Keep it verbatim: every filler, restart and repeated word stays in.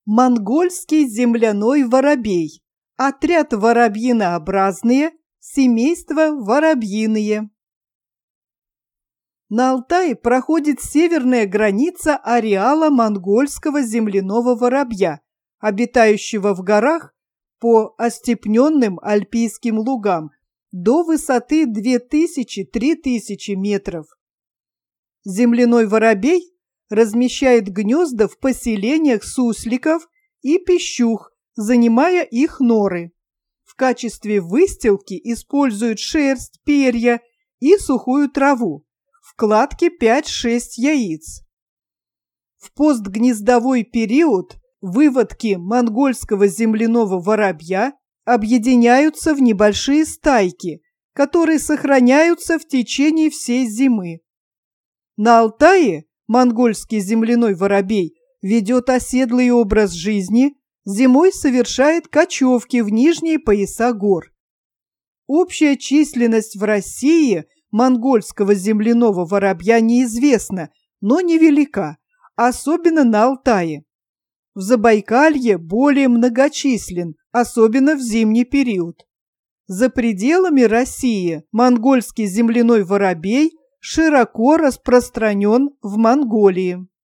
Монгольский земляной воробей. Отряд воробьинообразные, семейство воробьиные. На Алтае проходит северная граница ареала монгольского земляного воробья, обитающего в горах по остепненным альпийским лугам до высоты две тысячи — три тысячи метров. Земляной воробей размещает гнезда в поселениях сусликов и пищух, занимая их норы. В качестве выстилки используют шерсть, перья и сухую траву. В кладке пять-шесть яиц. В постгнездовой период выводки монгольского земляного воробья объединяются в небольшие стайки, которые сохраняются в течение всей зимы. На Алтае монгольский земляной воробей ведет оседлый образ жизни, зимой совершает кочевки в нижние пояса гор. Общая численность в России монгольского земляного воробья неизвестна, но невелика, особенно на Алтае. В Забайкалье более многочислен, особенно в зимний период. За пределами России монгольский земляной воробей широко распространен в Монголии.